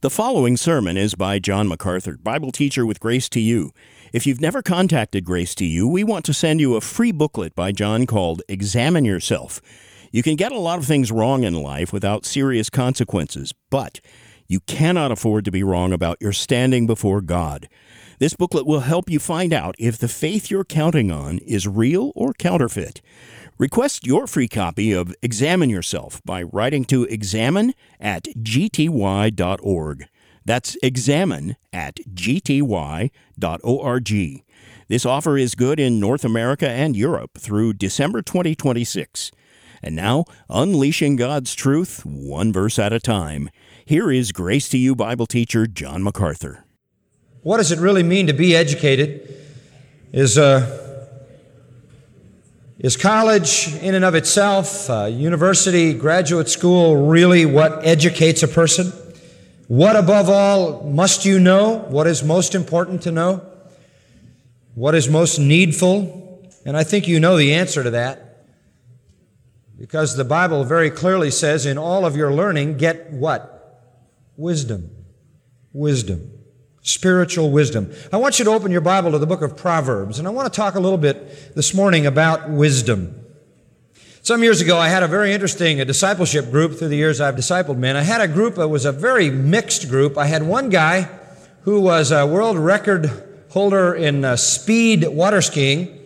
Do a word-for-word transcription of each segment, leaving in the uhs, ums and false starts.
The following sermon is by John MacArthur, Bible teacher with Grace to You. If you've never contacted Grace to You, we want to send you a free booklet by John called Examine Yourself. You can get a lot of things wrong in life without serious consequences, but you cannot afford to be wrong about your standing before God. This booklet will help you find out if the faith you're counting on is real or counterfeit. Request your free copy of Examine Yourself by writing to examine at g t y dot org. That's examine at g t y dot org. This offer is good in North America and Europe through December twenty twenty-six. And now, unleashing God's truth, one verse at a time. Here is Grace to You Bible teacher John MacArthur. What does it really mean to be educated? Is uh, is college in and of itself, uh, university, graduate school, really what educates a person? What above all must you know? What is most important to know? What is most needful? And I think you know the answer to that, because the Bible very clearly says, in all of your learning, get what? Wisdom. Wisdom. Spiritual wisdom. I want you to open your Bible to the book of Proverbs, and I want to talk a little bit this morning about wisdom. Some years ago, I had a very interesting a discipleship group. Through the years I've discipled men, I had a group that was a very mixed group. I had one guy who was a world record holder in uh, speed water skiing.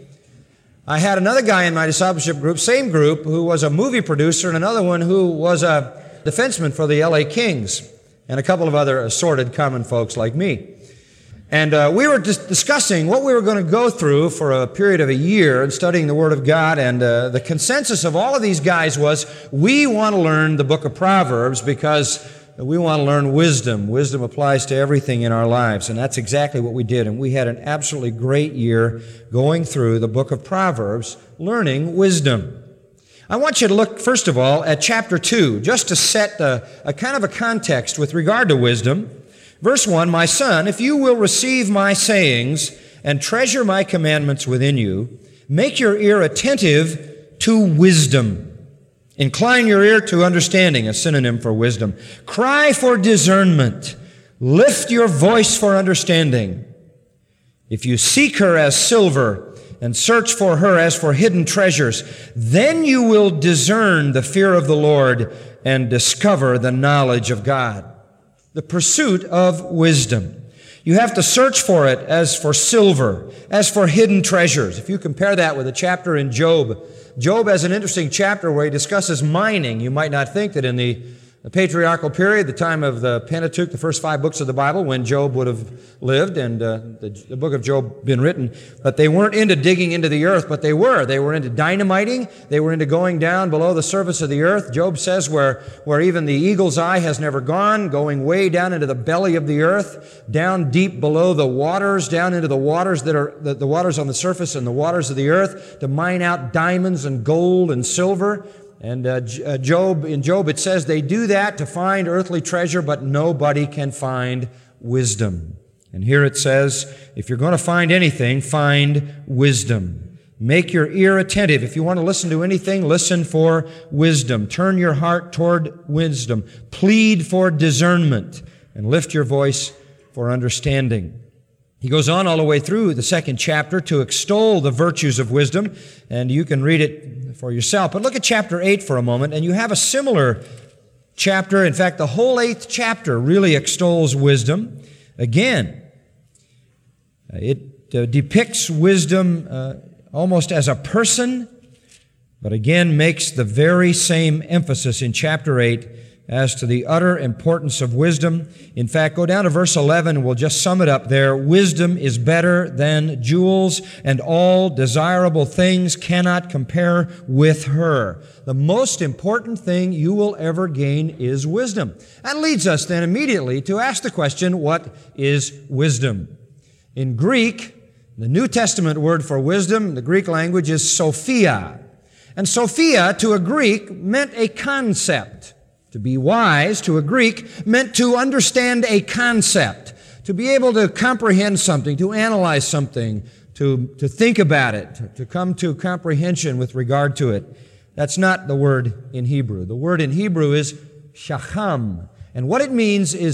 I had another guy in my discipleship group, same group, who was a movie producer, and another one who was a defenseman for the L A Kings, and a couple of other assorted common folks like me. And uh, we were just discussing what we were going to go through for a period of a year and studying the Word of God, and uh, the consensus of all of these guys was, we want to learn the book of Proverbs because we want to learn wisdom. Wisdom applies to everything in our lives, and that's exactly what we did. And we had an absolutely great year going through the book of Proverbs, learning wisdom. I want you to look, first of all, at chapter two, just to set a, a kind of a context with regard to wisdom. Verse one, my son, if you will receive my sayings and treasure my commandments within you, make your ear attentive to wisdom. Incline your ear to understanding, a synonym for wisdom. Cry for discernment. Lift your voice for understanding. If you seek her as silver and search for her as for hidden treasures, then you will discern the fear of the Lord and discover the knowledge of God. The pursuit of wisdom. You have to search for it as for silver, as for hidden treasures. If you compare that with a chapter in Job, Job has an interesting chapter where he discusses mining. You might not think that in the The patriarchal period, the time of the Pentateuch, the first five books of the Bible, when Job would have lived and uh, the, the book of Job been written, but they weren't into digging into the earth, but they were. They were into dynamiting. They were into going down below the surface of the earth. Job says where, where even the eagle's eye has never gone, going way down into the belly of the earth, down deep below the waters, down into the waters that are the, the waters on the surface and the waters of the earth, to mine out diamonds and gold and silver. And uh, Job, in Job it says they do that to find earthly treasure, but nobody can find wisdom. And here it says, if you're going to find anything, find wisdom. Make your ear attentive. If you want to listen to anything, listen for wisdom. Turn your heart toward wisdom. Plead for discernment and lift your voice for understanding. He goes on all the way through the second chapter to extol the virtues of wisdom, and you can read it for yourself. But look at chapter eight for a moment, and you have a similar chapter. In fact, the whole eighth chapter really extols wisdom. Again, it uh, depicts wisdom uh, almost as a person, but again makes the very same emphasis in chapter eight as to the utter importance of wisdom. In fact, go down to verse eleven, we'll just sum it up there. Wisdom is better than jewels, and all desirable things cannot compare with her. The most important thing you will ever gain is wisdom. That leads us then immediately to ask the question, what is wisdom? In Greek, the New Testament word for wisdom, the Greek language, is Sophia. And Sophia, to a Greek, meant a concept. To be wise, to a Greek, meant to understand a concept, to be able to comprehend something, to analyze something, to, to think about it, to, to come to comprehension with regard to it. That's not the word in Hebrew. The word in Hebrew is shacham, and what it means is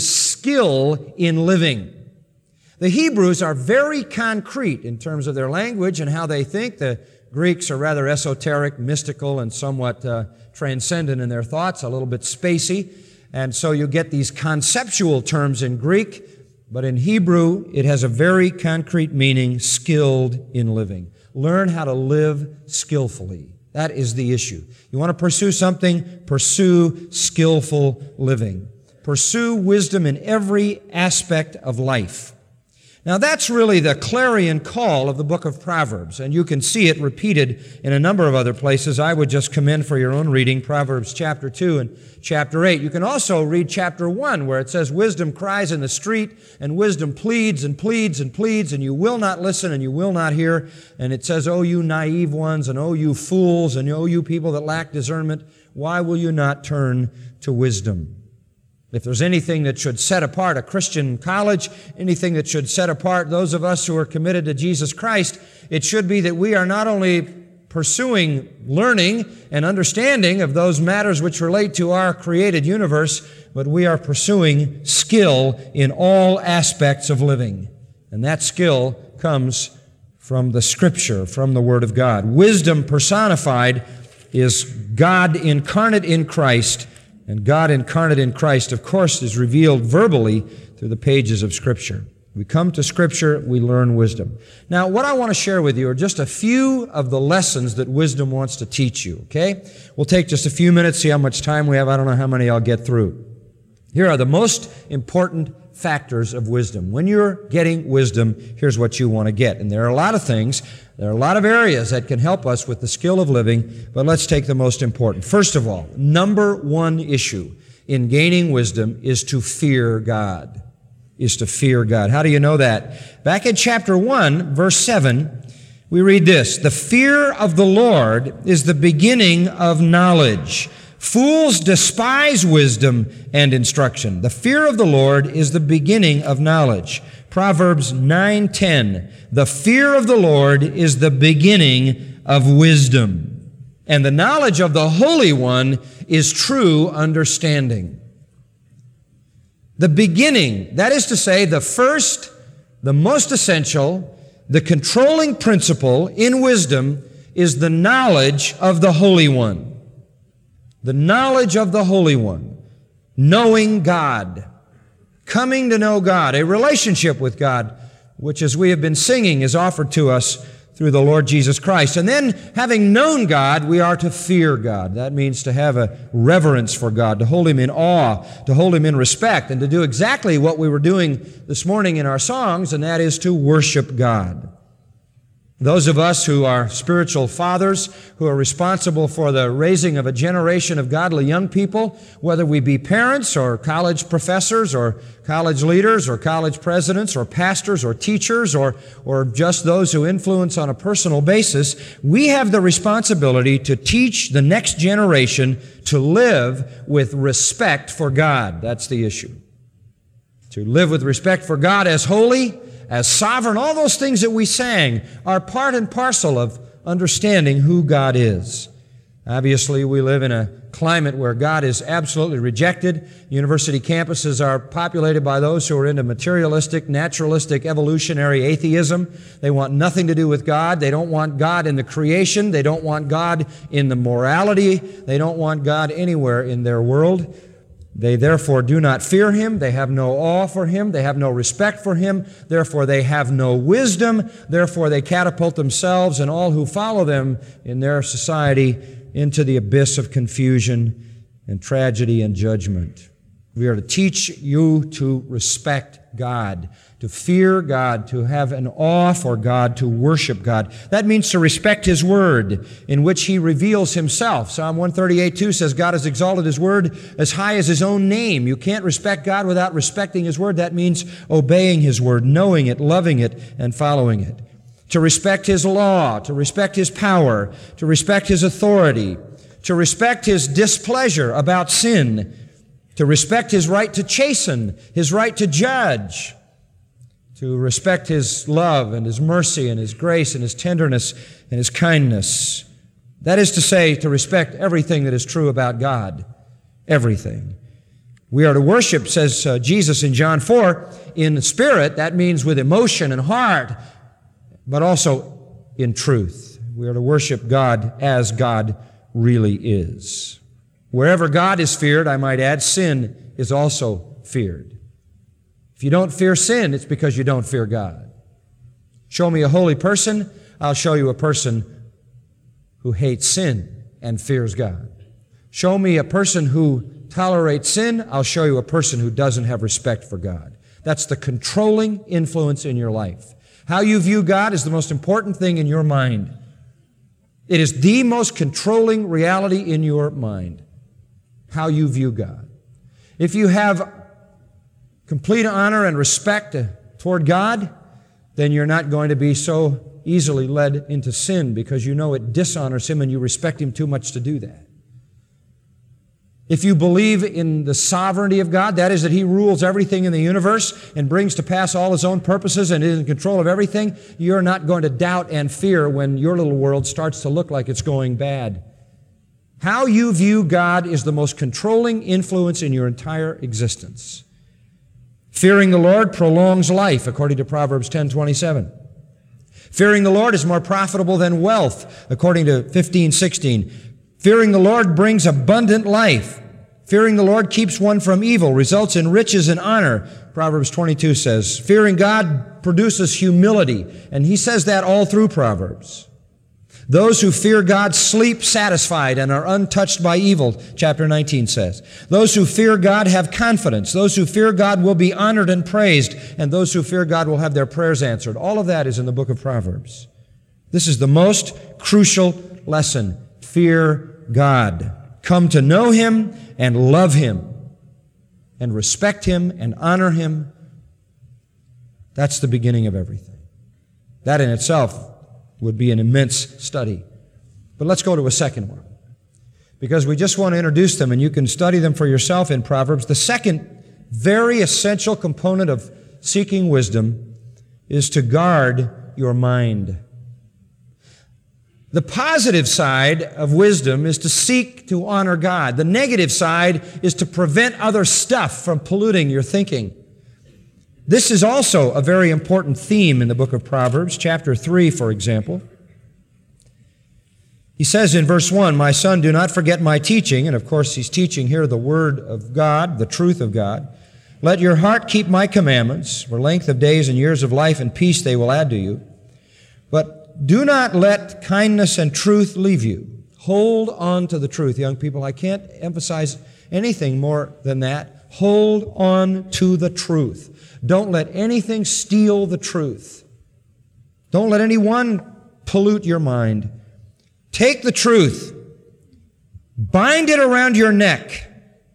skill in living. The Hebrews are very concrete in terms of their language and how they think. The Greeks are rather esoteric, mystical, and somewhat uh, transcendent in their thoughts, a little bit spacey. And so you get these conceptual terms in Greek, but in Hebrew it has a very concrete meaning, skilled in living. Learn how to live skillfully. That is the issue. You want to pursue something, pursue skillful living. Pursue wisdom in every aspect of life. Now that's really the clarion call of the book of Proverbs, and you can see it repeated in a number of other places. I would just commend for your own reading Proverbs chapter two and chapter eight. You can also read chapter one, where it says, wisdom cries in the street, and wisdom pleads and pleads and pleads, and you will not listen and you will not hear. And it says, oh, you naive ones, and oh, you fools, and oh, you people that lack discernment, why will you not turn to wisdom? If there's anything that should set apart a Christian college, anything that should set apart those of us who are committed to Jesus Christ, it should be that we are not only pursuing learning and understanding of those matters which relate to our created universe, but we are pursuing skill in all aspects of living. And that skill comes from the Scripture, from the Word of God. Wisdom personified is God incarnate in Christ. And God incarnate in Christ, of course, is revealed verbally through the pages of Scripture. We come to Scripture, we learn wisdom. Now, what I want to share with you are just a few of the lessons that wisdom wants to teach you, okay? We'll take just a few minutes, see how much time we have. I don't know how many I'll get through. Here are the most important factors of wisdom. When you're getting wisdom, here's what you want to get. And there are a lot of things, there are a lot of areas that can help us with the skill of living, but let's take the most important. First of all, number one issue in gaining wisdom is to fear God. Is to fear God. How do you know that? Back in chapter one, verse seven, we read this, the fear of the Lord is the beginning of knowledge. Fools despise wisdom and instruction. The fear of the Lord is the beginning of knowledge. Proverbs nine ten. The fear of the Lord is the beginning of wisdom, and the knowledge of the Holy One is true understanding. The beginning, that is to say, the first, the most essential, the controlling principle in wisdom is the knowledge of the Holy One. The knowledge of the Holy One, knowing God, coming to know God, a relationship with God, which, as we have been singing, is offered to us through the Lord Jesus Christ. And then, having known God, we are to fear God. That means to have a reverence for God, to hold Him in awe, to hold Him in respect, and to do exactly what we were doing this morning in our songs, and that is to worship God. Those of us who are spiritual fathers, who are responsible for the raising of a generation of godly young people, whether we be parents or college professors or college leaders or college presidents or pastors or teachers or, or just those who influence on a personal basis, we have the responsibility to teach the next generation to live with respect for God. That's the issue. To live with respect for God as holy, as sovereign, all those things that we sang are part and parcel of understanding who God is. Obviously, we live in a climate where God is absolutely rejected. University campuses are populated by those who are into materialistic, naturalistic, evolutionary atheism. They want nothing to do with God. They don't want God in the creation. They don't want God in the morality. They don't want God anywhere in their world. They therefore do not fear Him. They have no awe for Him. They have no respect for Him. Therefore, they have no wisdom. Therefore, they catapult themselves and all who follow them in their society into the abyss of confusion and tragedy and judgment. We are to teach you to respect God, to fear God, to have an awe for God, to worship God. That means to respect His Word, in which He reveals Himself. Psalm one thirty-eight two says, God has exalted His Word as high as His own name. You can't respect God without respecting His Word. That means obeying His Word, knowing it, loving it, and following it. To respect His law, to respect His power, to respect His authority, to respect His displeasure about sin, to respect His right to chasten, His right to judge, to respect His love and His mercy and His grace and His tenderness and His kindness. That is to say, to respect everything that is true about God. Everything. We are to worship, says uh, Jesus in John four, in spirit. That means with emotion and heart, but also in truth. We are to worship God as God really is. Wherever God is feared, I might add, sin is also feared. If you don't fear sin, it's because you don't fear God. Show me a holy person, I'll show you a person who hates sin and fears God. Show me a person who tolerates sin, I'll show you a person who doesn't have respect for God. That's the controlling influence in your life. How you view God is the most important thing in your mind. It is the most controlling reality in your mind, how you view God. If you have complete honor and respect toward God, then you're not going to be so easily led into sin because you know it dishonors Him and you respect Him too much to do that. If you believe in the sovereignty of God, that is that He rules everything in the universe and brings to pass all His own purposes and is in control of everything, you're not going to doubt and fear when your little world starts to look like it's going bad. How you view God is the most controlling influence in your entire existence. Fearing the Lord prolongs life, according to Proverbs ten twenty-seven. Fearing the Lord is more profitable than wealth, according to fifteen sixteen. Fearing the Lord brings abundant life. Fearing the Lord keeps one from evil, results in riches and honor. Proverbs twenty-two says, fearing God produces humility. And he says that all through Proverbs. Those who fear God sleep satisfied and are untouched by evil, chapter nineteen says. Those who fear God have confidence. Those who fear God will be honored and praised. And those who fear God will have their prayers answered. All of that is in the book of Proverbs. This is the most crucial lesson. Fear God. Come to know Him and love Him and respect Him and honor Him. That's the beginning of everything. That in itself would be an immense study. But let's go to a second one, because we just want to introduce them and you can study them for yourself in Proverbs. The second very essential component of seeking wisdom is to guard your mind. The positive side of wisdom is to seek to honor God. The negative side is to prevent other stuff from polluting your thinking. This is also a very important theme in the book of Proverbs, chapter three, for example. He says in verse one, my son, do not forget my teaching. And of course, he's teaching here the word of God, the truth of God. Let your heart keep my commandments, for length of days and years of life and peace they will add to you. But do not let kindness and truth leave you. Hold on to the truth, young people. I can't emphasize anything more than that. Hold on to the truth. Don't let anything steal the truth. Don't let anyone pollute your mind. Take the truth. Bind it around your neck.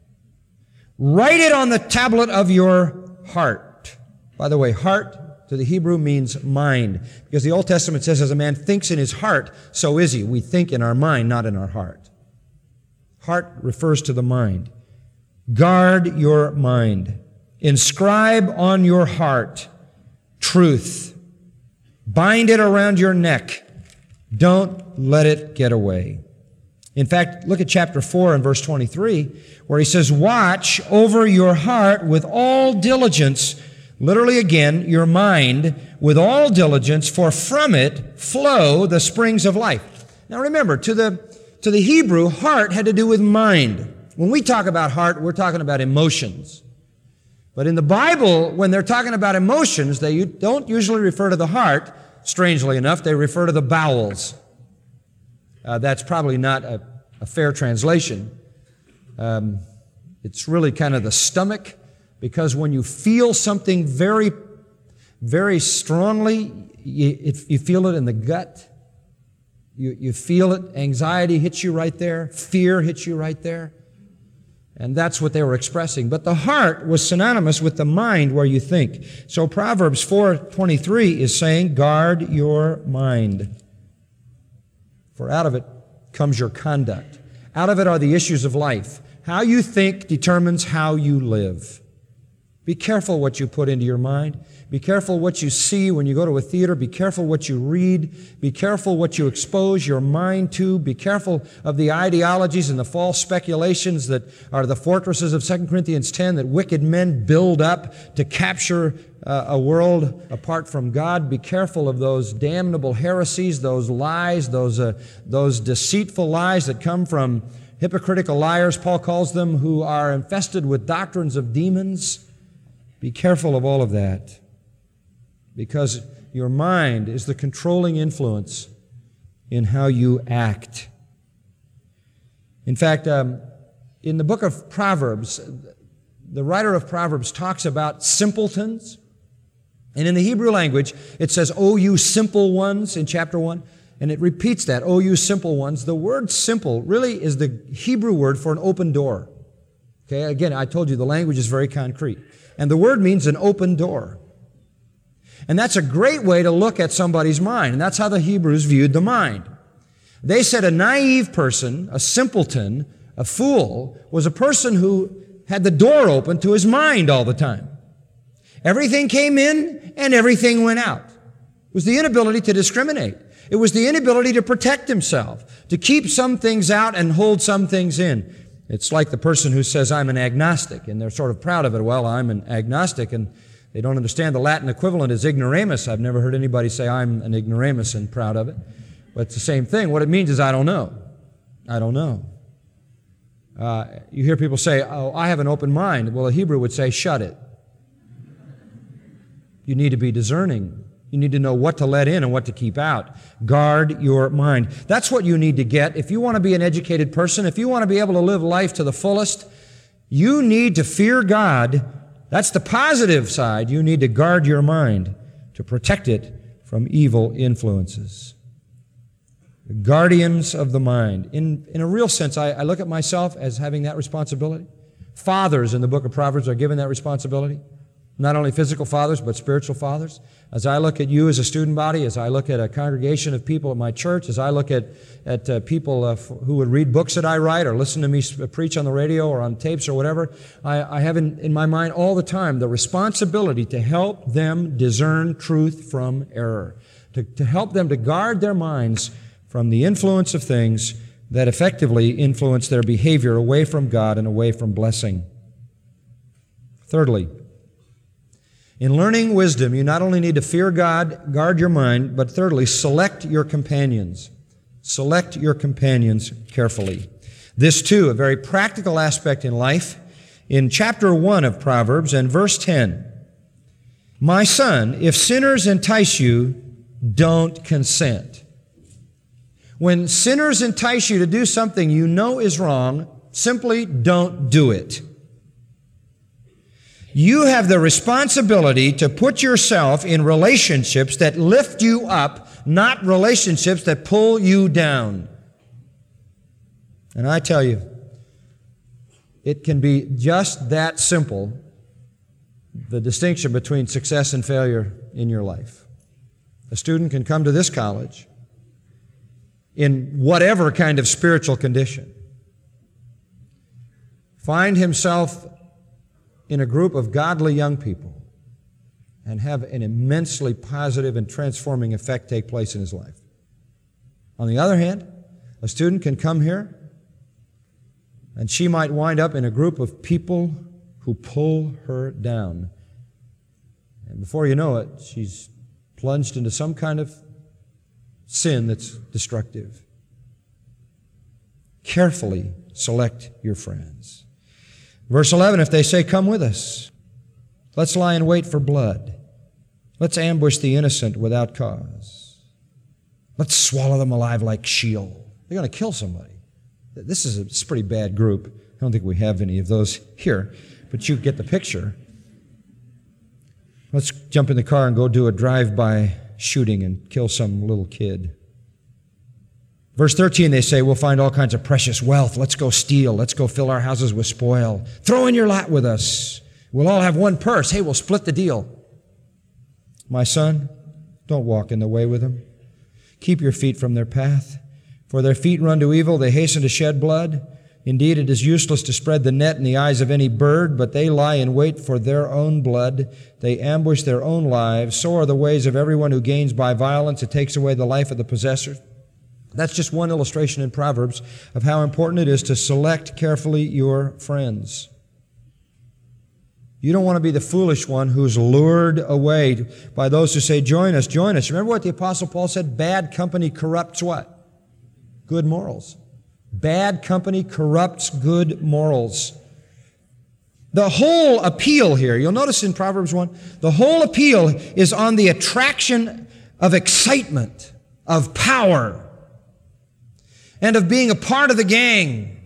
Write it on the tablet of your heart. By the way, heart to the Hebrew means mind, because the Old Testament says, as a man thinks in his heart, so is he. We think in our mind, not in our heart. Heart refers to the mind. Guard your mind. Inscribe on your heart truth. Bind it around your neck. Don't let it get away. In fact, look at chapter four and verse twenty-three, where he says, watch over your heart with all diligence. Literally again, your mind, with all diligence, for from it flow the springs of life. Now remember, to the, to the Hebrew, heart had to do with mind. When we talk about heart, we're talking about emotions. But in the Bible, when they're talking about emotions, they don't usually refer to the heart. Strangely enough, they refer to the bowels. Uh, that's probably not a, a fair translation. Um, it's really kind of the stomach. Because when you feel something very, very strongly, you, it, you feel it in the gut. You, you feel it. Anxiety hits you right there. Fear hits you right there. And that's what they were expressing. But the heart was synonymous with the mind where you think. So Proverbs four twenty-three is saying, guard your mind. For out of it comes your conduct. Out of it are the issues of life. How you think determines how you live. Be careful what you put into your mind. Be careful what you see when you go to a theater. Be careful what you read. Be careful what you expose your mind to. Be careful of the ideologies and the false speculations that are the fortresses of Second Corinthians ten that wicked men build up to capture uh, a world apart from God. Be careful of those damnable heresies, those lies, those, uh, those deceitful lies that come from hypocritical liars, Paul calls them, who are infested with doctrines of demons. Be careful of all of that, because your mind is the controlling influence in how you act. In fact, um, in the book of Proverbs, the writer of Proverbs talks about simpletons. And in the Hebrew language, it says, "O you simple ones," in chapter one. And it repeats that, "O you simple ones." The word simple really is the Hebrew word for an open door. Okay, again, I told you the language is very concrete. And the word means an open door. And that's a great way to look at somebody's mind. And that's how the Hebrews viewed the mind. They said a naive person, a simpleton, a fool, was a person who had the door open to his mind all the time. Everything came in and everything went out. It was the inability to discriminate. It was the inability to protect himself, to keep some things out and hold some things in. It's like the person who says, "I'm an agnostic," and they're sort of proud of it. Well, I'm an agnostic, and they don't understand the Latin equivalent is ignoramus. I've never heard anybody say, "I'm an ignoramus," and proud of it. But it's the same thing. What it means is, I don't know. I don't know. Uh, you hear people say, "Oh, I have an open mind." Well, a Hebrew would say, "Shut it." You need to be discerning. You need to know what to let in and what to keep out. Guard your mind. That's what you need to get. If you want to be an educated person, if you want to be able to live life to the fullest, you need to fear God. That's the positive side. You need to guard your mind to protect it from evil influences. The guardians of the mind. In, in a real sense, I, I look at myself as having that responsibility. Fathers in the book of Proverbs are given that responsibility. Not only physical fathers, but spiritual fathers. As I look at you as a student body, as I look at a congregation of people at my church, as I look at, at uh, people uh, f- who would read books that I write or listen to me sp- preach on the radio or on tapes or whatever, I, I have in, in my mind all the time the responsibility to help them discern truth from error, to, to help them to guard their minds from the influence of things that effectively influence their behavior away from God and away from blessing. Thirdly, in learning wisdom, you not only need to fear God, guard your mind, but thirdly, select your companions. Select your companions carefully. This, too, a very practical aspect in life. In chapter one of Proverbs and verse ten, "My son, if sinners entice you, don't consent." When sinners entice you to do something you know is wrong, simply don't do it. You have the responsibility to put yourself in relationships that lift you up, not relationships that pull you down. And I tell you, it can be just that simple, the distinction between success and failure in your life. A student can come to this college in whatever kind of spiritual condition, find himself in a group of godly young people, and have an immensely positive and transforming effect take place in his life. On the other hand, a student can come here, and she might wind up in a group of people who pull her down. And before you know it, she's plunged into some kind of sin that's destructive. Carefully select your friends. Verse eleven, if they say, "Come with us, let's lie in wait for blood. Let's ambush the innocent without cause. Let's swallow them alive like Sheol." They're going to kill somebody. This is a, this is a pretty bad group. I don't think we have any of those here, but you get the picture. Let's jump in the car and go do a drive-by shooting and kill some little kid. Verse thirteen, they say, "We'll find all kinds of precious wealth. Let's go steal. Let's go fill our houses with spoil. Throw in your lot with us. We'll all have one purse. Hey, we'll split the deal." My son, don't walk in the way with them. Keep your feet from their path. For their feet run to evil. They hasten to shed blood. Indeed, it is useless to spread the net in the eyes of any bird, but they lie in wait for their own blood. They ambush their own lives. So are the ways of everyone who gains by violence. It takes away the life of the possessor. That's just one illustration in Proverbs of how important it is to select carefully your friends. You don't want to be the foolish one who's lured away by those who say, join us, join us. Remember what the Apostle Paul said? Bad company corrupts what? Good morals. Bad company corrupts good morals. The whole appeal here, you'll notice in Proverbs one, the whole appeal is on the attraction of excitement, of power, and of being a part of the gang.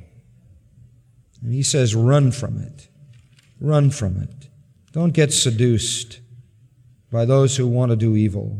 And he says, run from it. Run from it. Don't get seduced by those who want to do evil.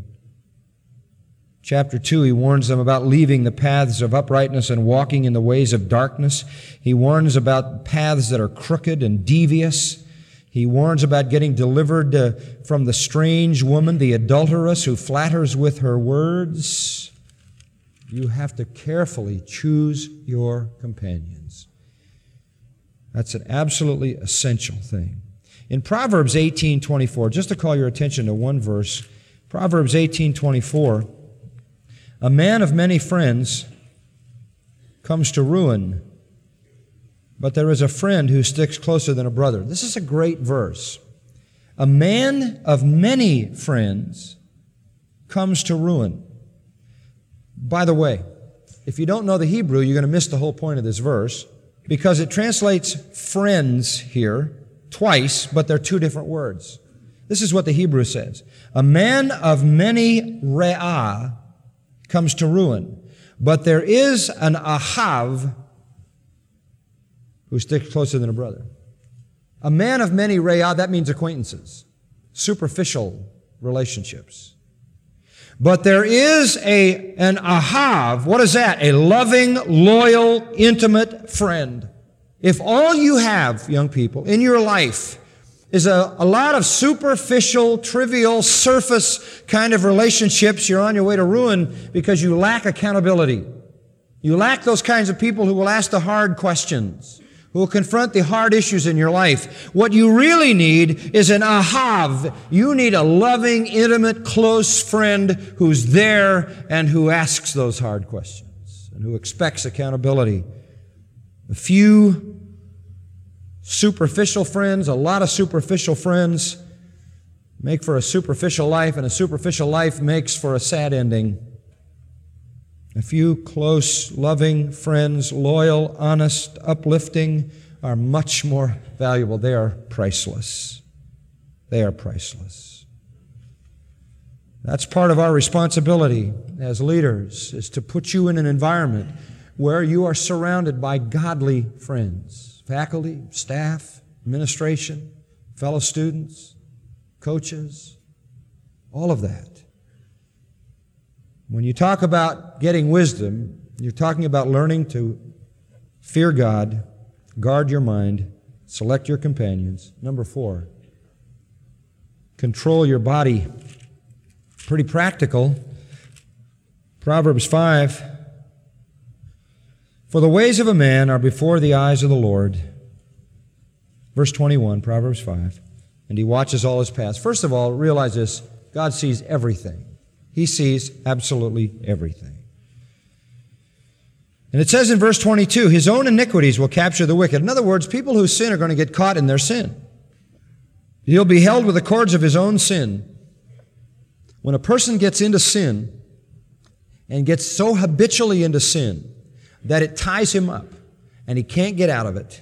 Chapter two, he warns them about leaving the paths of uprightness and walking in the ways of darkness. He warns about paths that are crooked and devious. He warns about getting delivered uh, from the strange woman, the adulteress who flatters with her words. You have to carefully choose your companions. That's an absolutely essential thing. In Proverbs eighteen twenty-four, just to call your attention to one verse, Proverbs eighteen twenty-four, a man of many friends comes to ruin, but there is a friend who sticks closer than a brother. This is a great verse. A man of many friends comes to ruin. By the way, if you don't know the Hebrew, you're going to miss the whole point of this verse, because it translates friends here twice, but they're two different words. This is what the Hebrew says. A man of many re'ah comes to ruin, but there is an ahav who sticks closer than a brother. A man of many re'ah, that means acquaintances, superficial relationships. But there is a, an ahav. What is that? A loving, loyal, intimate friend. If all you have, young people, in your life is a, a lot of superficial, trivial, surface kind of relationships, you're on your way to ruin because you lack accountability. You lack those kinds of people who will ask the hard questions, who will confront the hard issues in your life. What you really need is an ahav. You need a loving, intimate, close friend who's there and who asks those hard questions and who expects accountability. A few superficial friends, a lot of superficial friends make for a superficial life, and a superficial life makes for a sad ending. A few close, loving friends, loyal, honest, uplifting, are much more valuable. They are priceless. They are priceless. That's part of our responsibility as leaders, is to put you in an environment where you are surrounded by godly friends, faculty, staff, administration, fellow students, coaches, all of that. When you talk about getting wisdom, you're talking about learning to fear God, guard your mind, select your companions. Number four, control your body. Pretty practical. Proverbs five, for the ways of a man are before the eyes of the Lord. Verse twenty-one, Proverbs five, and he watches all his paths. First of all, realize this, God sees everything. He sees absolutely everything. And it says in verse twenty-two, his own iniquities will capture the wicked. In other words, people who sin are going to get caught in their sin. He'll be held with the cords of his own sin. When a person gets into sin and gets so habitually into sin that it ties him up and he can't get out of it,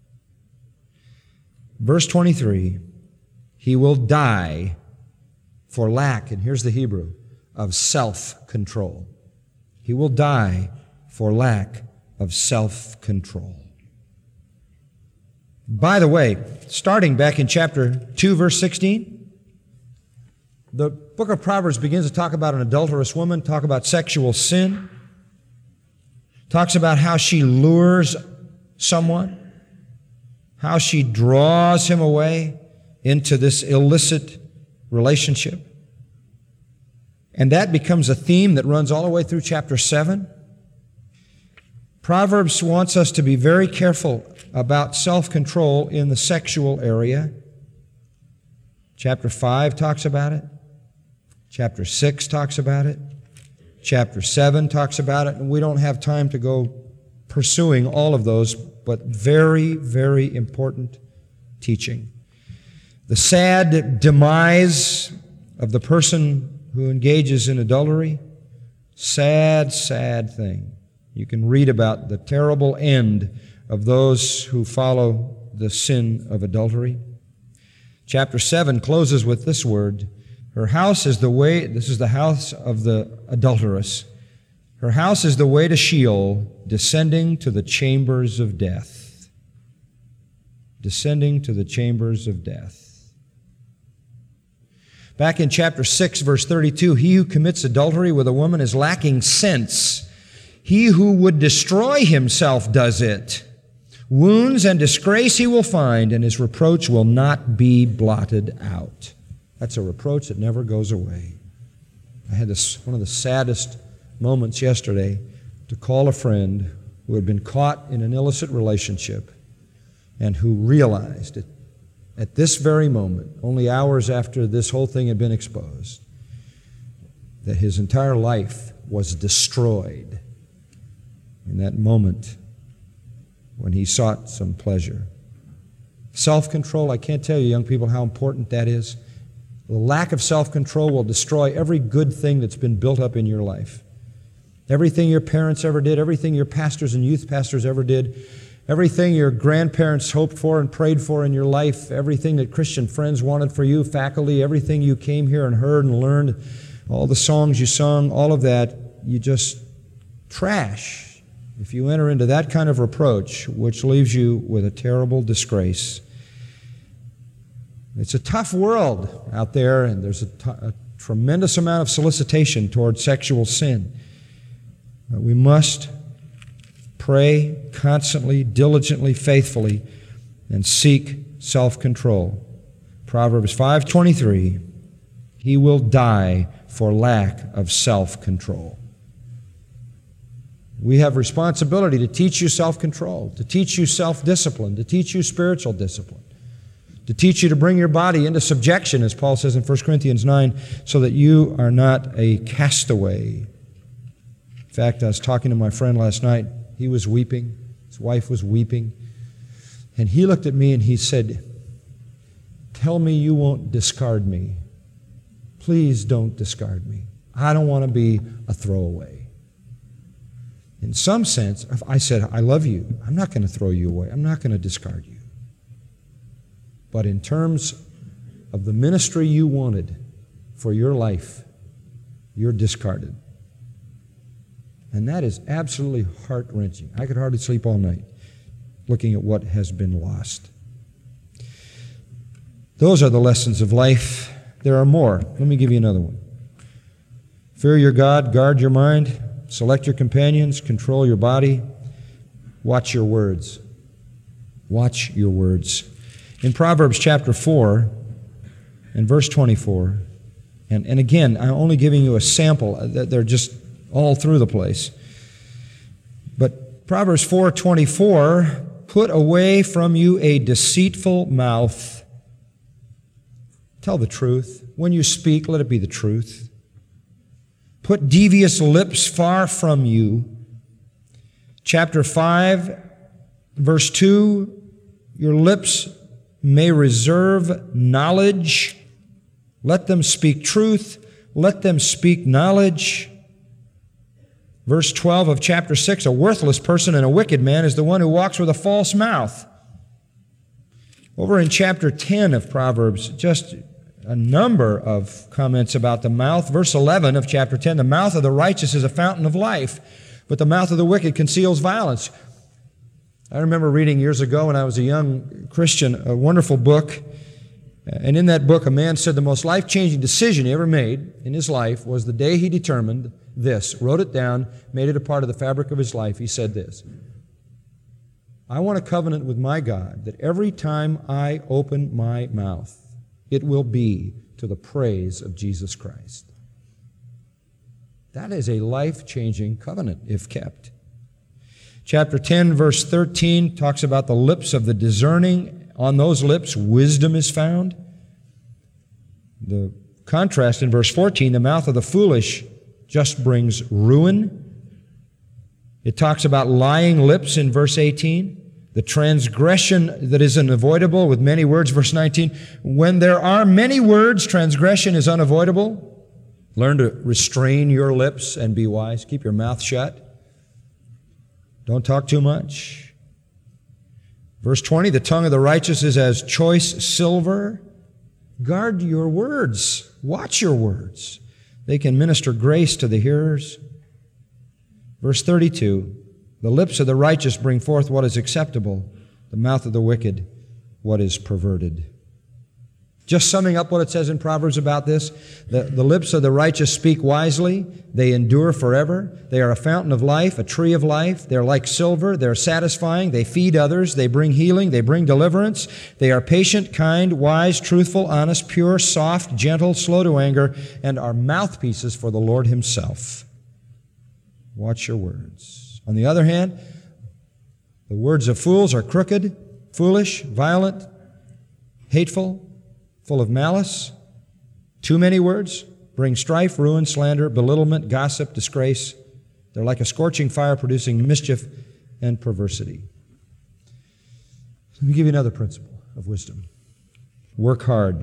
verse twenty-three, he will die for lack, and here's the Hebrew, of self-control. He will die for lack of self-control. By the way, starting back in chapter two, verse sixteen, the book of Proverbs begins to talk about an adulterous woman, talk about sexual sin, talks about how she lures someone, how she draws him away into this illicit relationship. And that becomes a theme that runs all the way through chapter seven. Proverbs wants us to be very careful about self-control in the sexual area. Chapter five talks about it. Chapter six talks about it. Chapter seven talks about it. And we don't have time to go pursuing all of those, but very, very important teaching. The sad demise of the person who engages in adultery, sad, sad thing. You can read about the terrible end of those who follow the sin of adultery. Chapter seven closes with this word, her house is the way, this is the house of the adulteress, her house is the way to Sheol, descending to the chambers of death. Descending to the chambers of death. Back in chapter six, verse thirty-two, he who commits adultery with a woman is lacking sense. He who would destroy himself does it. Wounds and disgrace he will find, and his reproach will not be blotted out. That's a reproach that never goes away. I had this one of the saddest moments yesterday to call a friend who had been caught in an illicit relationship and who realized it at this very moment, only hours after this whole thing had been exposed, that his entire life was destroyed in that moment when he sought some pleasure. Self-control, I can't tell you, young people, how important that is. The lack of self-control will destroy every good thing that's been built up in your life. Everything your parents ever did, everything your pastors and youth pastors ever did, everything your grandparents hoped for and prayed for in your life, everything that Christian friends wanted for you, faculty, everything you came here and heard and learned, all the songs you sung, all of that, you just trash if you enter into that kind of reproach, which leaves you with a terrible disgrace. It's a tough world out there, and there's a, t- a tremendous amount of solicitation toward sexual sin. But we must pray constantly, diligently, faithfully, and seek self-control. Proverbs five twenty-three, he will die for lack of self-control. We have responsibility to teach you self-control, to teach you self-discipline, to teach you spiritual discipline, to teach you to bring your body into subjection, as Paul says in First Corinthians nine, so that you are not a castaway. In fact, I was talking to my friend last night. He was weeping. His wife was weeping. And he looked at me and he said, "Tell me you won't discard me. Please don't discard me. I don't want to be a throwaway." In some sense, if I said, "I love you. I'm not going to throw you away. I'm not going to discard you." But in terms of the ministry you wanted for your life, you're discarded. And that is absolutely heart-wrenching. I could hardly sleep all night looking at what has been lost. Those are the lessons of life. There are more. Let me give you another one. Fear your God, guard your mind, select your companions, control your body, watch your words. Watch your words. In Proverbs chapter four and verse twenty-four, and, and again, I'm only giving you a sample. They're just all through the place. But Proverbs four twenty-four, put away from you a deceitful mouth. Tell the truth. When you speak, let it be the truth. Put devious lips far from you. Chapter five, verse two, your lips may reserve knowledge. Let them speak truth. Let them speak knowledge. Verse twelve of chapter six, a worthless person and a wicked man is the one who walks with a false mouth. Over in chapter ten of Proverbs, just a number of comments about the mouth. Verse eleven of chapter ten, the mouth of the righteous is a fountain of life, but the mouth of the wicked conceals violence. I remember reading years ago when I was a young Christian a wonderful book, and in that book a man said the most life-changing decision he ever made in his life was the day he determined this, wrote it down, made it a part of the fabric of his life. He said this, "I want a covenant with my God that every time I open my mouth, it will be to the praise of Jesus Christ." That is a life-changing covenant if kept. Chapter ten, verse thirteen, talks about the lips of the discerning. On those lips, wisdom is found. The contrast in verse fourteen, the mouth of the foolish just brings ruin. It talks about lying lips in verse eighteen. The transgression that is unavoidable with many words, verse nineteen. When there are many words, transgression is unavoidable. Learn to restrain your lips and be wise. Keep your mouth shut. Don't talk too much. Verse twenty, the tongue of the righteous is as choice silver. Guard your words. Watch your words. They can minister grace to the hearers. Verse thirty-two, the lips of the righteous bring forth what is acceptable, the mouth of the wicked what is perverted. Just summing up what it says in Proverbs about this, the, the lips of the righteous speak wisely, they endure forever, they are a fountain of life, a tree of life, they're like silver, they're satisfying, they feed others, they bring healing, they bring deliverance, they are patient, kind, wise, truthful, honest, pure, soft, gentle, slow to anger, and are mouthpieces for the Lord Himself. Watch your words. On the other hand, the words of fools are crooked, foolish, violent, hateful, full of malice. Too many words bring strife, ruin, slander, belittlement, gossip, disgrace. They're like a scorching fire producing mischief and perversity. Let me give you another principle of wisdom. Work hard.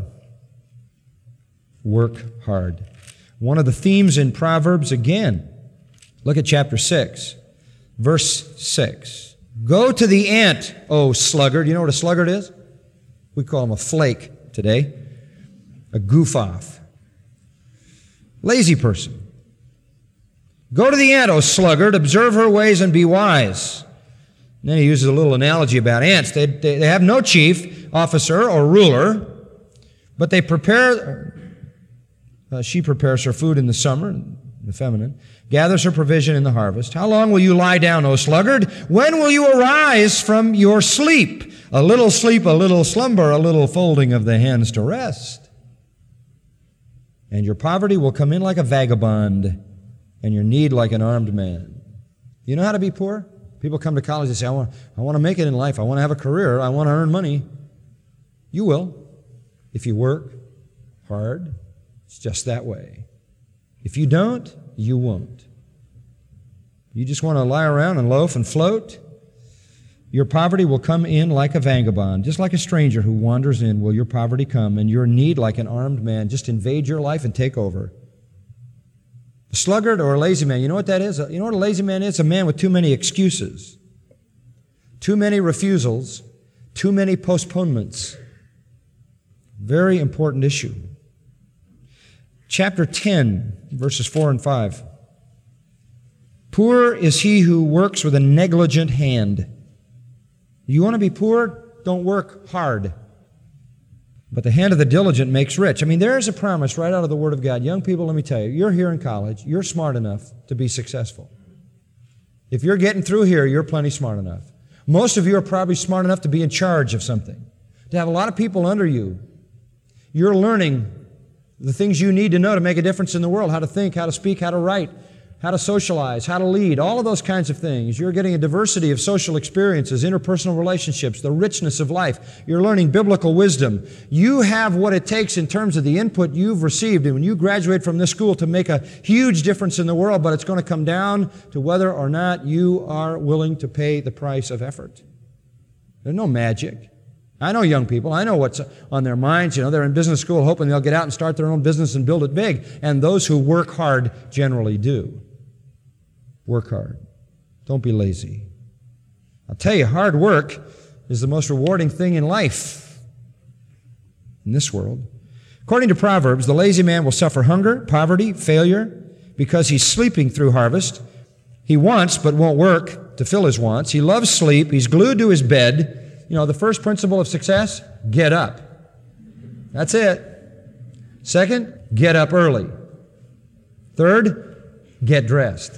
Work hard. One of the themes in Proverbs, again, look at chapter six, verse six. Go to the ant, O sluggard. You know what a sluggard is? We call him a flake today. A goof-off. Lazy person. Go to the ant, O sluggard. Observe her ways and be wise. And then he uses a little analogy about ants. They, they, they have no chief, officer, or ruler, but they prepare, uh, she prepares her food in the summer, the feminine, gathers her provision in the harvest. How long will you lie down, O sluggard? When will you arise from your sleep? A little sleep, a little slumber, a little folding of the hands to rest. And your poverty will come in like a vagabond, and your need like an armed man. You know how to be poor? People come to college and say, I want, I want to make it in life. I want to have a career. I want to earn money. You will, if you work hard. It's just that way. If you don't, you won't. You just want to lie around and loaf and float? Your poverty will come in like a vagabond. Just like a stranger who wanders in will your poverty come, and your need like an armed man just invade your life and take over. A sluggard or a lazy man, you know what that is? You know what a lazy man is? A man with too many excuses, too many refusals, too many postponements. Very important issue. Chapter ten, verses four and five. Poor is he who works with a negligent hand. You want to be poor? Don't work hard. But the hand of the diligent makes rich. I mean, there is a promise right out of the Word of God. Young people, let me tell you, you're here in college. You're smart enough to be successful. If you're getting through here, you're plenty smart enough. Most of you are probably smart enough to be in charge of something, to have a lot of people under you. You're learning the things you need to know to make a difference in the world, how to think, how to speak, how to write, how to socialize, how to lead, all of those kinds of things. You're getting a diversity of social experiences, interpersonal relationships, the richness of life. You're learning biblical wisdom. You have what it takes in terms of the input you've received, and when you graduate from this school, to make a huge difference in the world, but it's going to come down to whether or not you are willing to pay the price of effort. There's no magic. I know young people. I know what's on their minds. You know, they're in business school hoping they'll get out and start their own business and build it big. And those who work hard generally do. Work hard. Don't be lazy. I'll tell you, hard work is the most rewarding thing in life in this world. According to Proverbs, the lazy man will suffer hunger, poverty, failure, because he's sleeping through harvest. He wants but won't work to fill his wants. He loves sleep. He's glued to his bed. You know, the first principle of success, get up. That's it. Second, get up early. Third, get dressed.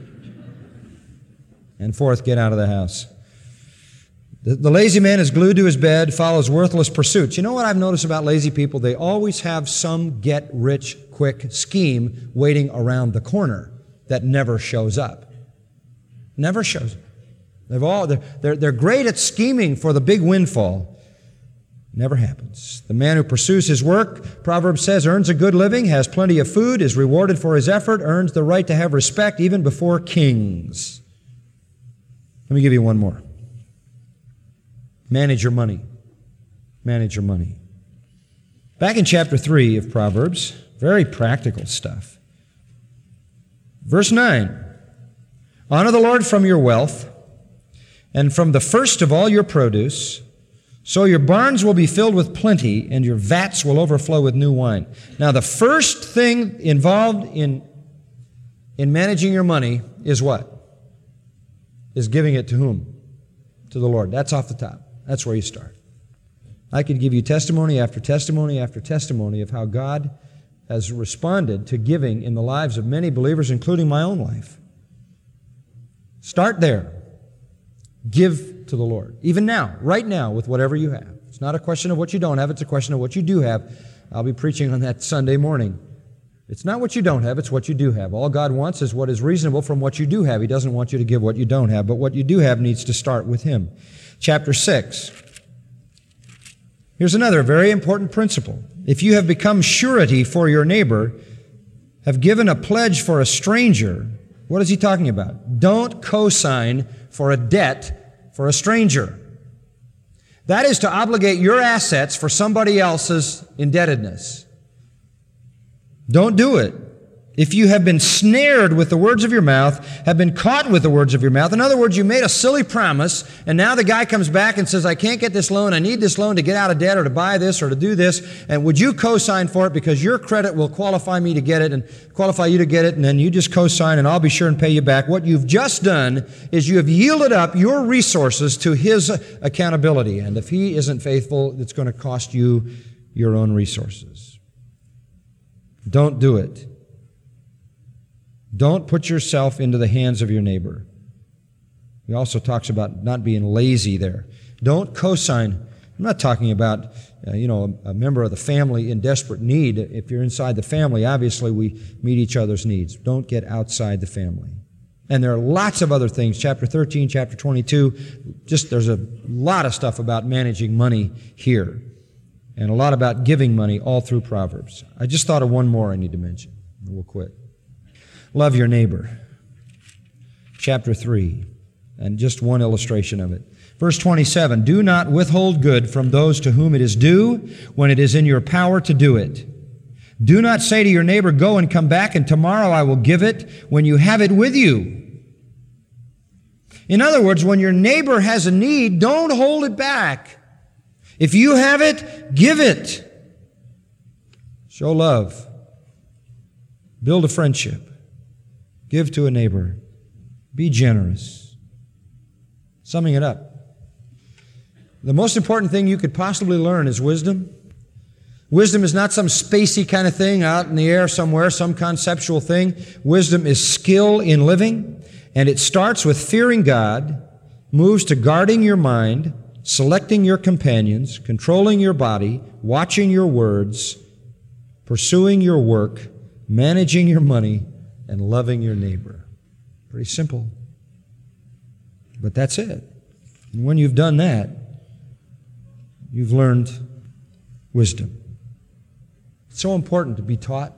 And fourth, get out of the house. The, the lazy man is glued to his bed, follows worthless pursuits. You know what I've noticed about lazy people? They always have some get-rich-quick scheme waiting around the corner that never shows up. Never shows up. They've all, they're, they're, they're great at scheming for the big windfall. Never happens. The man who pursues his work, Proverbs says, earns a good living, has plenty of food, is rewarded for his effort, earns the right to have respect even before kings. Let me give you one more. Manage your money. Manage your money. Back in chapter three of Proverbs, very practical stuff. Verse nine, honor the Lord from your wealth and from the first of all your produce, so your barns will be filled with plenty and your vats will overflow with new wine. Now the first thing involved in, in managing your money is what? Is giving it to whom? To the Lord. That's off the top. That's where you start. I could give you testimony after testimony after testimony of how God has responded to giving in the lives of many believers, including my own life. Start there. Give to the Lord. Even now, right now, with whatever you have. It's not a question of what you don't have, it's a question of what you do have. I'll be preaching on that Sunday morning. It's not what you don't have, it's what you do have. All God wants is what is reasonable from what you do have. He doesn't want you to give what you don't have, but what you do have needs to start with Him. Chapter six. Here's another very important principle. If you have become surety for your neighbor, have given a pledge for a stranger, what is he talking about? Don't co-sign for a debt for a stranger. That is to obligate your assets for somebody else's indebtedness. Don't do it. If you have been snared with the words of your mouth, have been caught with the words of your mouth, in other words, you made a silly promise, and now the guy comes back and says, I can't get this loan, I need this loan to get out of debt or to buy this or to do this, and would you co-sign for it because your credit will qualify me to get it and qualify you to get it, and then you just co-sign and I'll be sure and pay you back. What you've just done is you have yielded up your resources to his accountability, and if he isn't faithful, it's going to cost you your own resources. Don't do it. Don't put yourself into the hands of your neighbor. He also talks about not being lazy there. Don't co-sign. I'm not talking about, uh, you know, a, a member of the family in desperate need. If you're inside the family, obviously we meet each other's needs. Don't get outside the family. And there are lots of other things. Chapter thirteen, chapter twenty-two, just there's a lot of stuff about managing money here. And a lot about giving money all through Proverbs. I just thought of one more I need to mention, and we'll quit. Love your neighbor. Chapter three, and just one illustration of it. Verse twenty-seven, do not withhold good from those to whom it is due when it is in your power to do it. Do not say to your neighbor, go and come back, and tomorrow I will give it when you have it with you. In other words, when your neighbor has a need, don't hold it back. If you have it, give it. Show love. Build a friendship. Give to a neighbor. Be generous. Summing it up, the most important thing you could possibly learn is wisdom. Wisdom is not some spacey kind of thing out in the air somewhere, some conceptual thing. Wisdom is skill in living, and it starts with fearing God, moves to guarding your mind, selecting your companions, controlling your body, watching your words, pursuing your work, managing your money, and loving your neighbor. Pretty simple. But that's it. And when you've done that, you've learned wisdom. It's so important to be taught.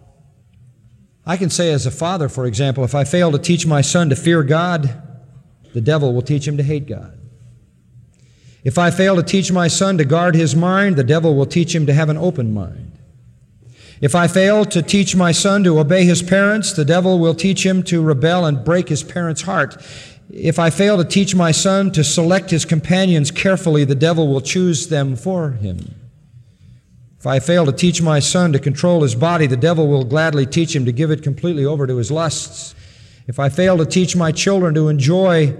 I can say as a father, for example, if I fail to teach my son to fear God, the devil will teach him to hate God. If I fail to teach my son to guard his mind, the devil will teach him to have an open mind. If I fail to teach my son to obey his parents, the devil will teach him to rebel and break his parents' heart. If I fail to teach my son to select his companions carefully, the devil will choose them for him. If I fail to teach my son to control his body, the devil will gladly teach him to give it completely over to his lusts. If I fail to teach my children to enjoy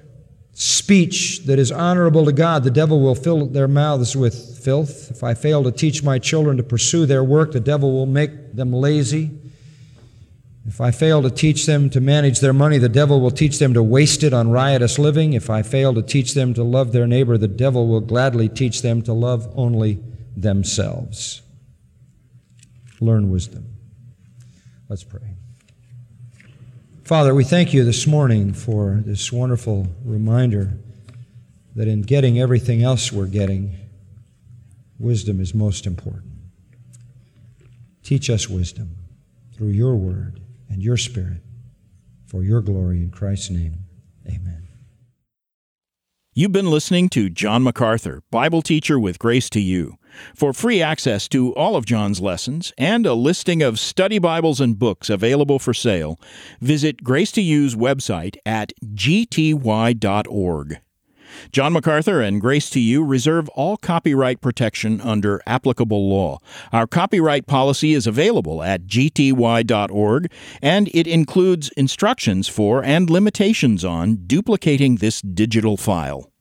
speech that is honorable to God, the devil will fill their mouths with filth. If I fail to teach my children to pursue their work, the devil will make them lazy. If I fail to teach them to manage their money, the devil will teach them to waste it on riotous living. If I fail to teach them to love their neighbor, the devil will gladly teach them to love only themselves. Learn wisdom. Let's pray. Father, we thank you this morning for this wonderful reminder that in getting everything else we're getting, wisdom is most important. Teach us wisdom through your word and your Spirit for your glory in Christ's name. Amen. You've been listening to John MacArthur, Bible teacher with Grace to You. For free access to all of John's lessons and a listing of study Bibles and books available for sale, visit Grace to You's website at g t y dot org. John MacArthur and Grace to You reserve all copyright protection under applicable law. Our copyright policy is available at g t y dot org, and it includes instructions for and limitations on duplicating this digital file.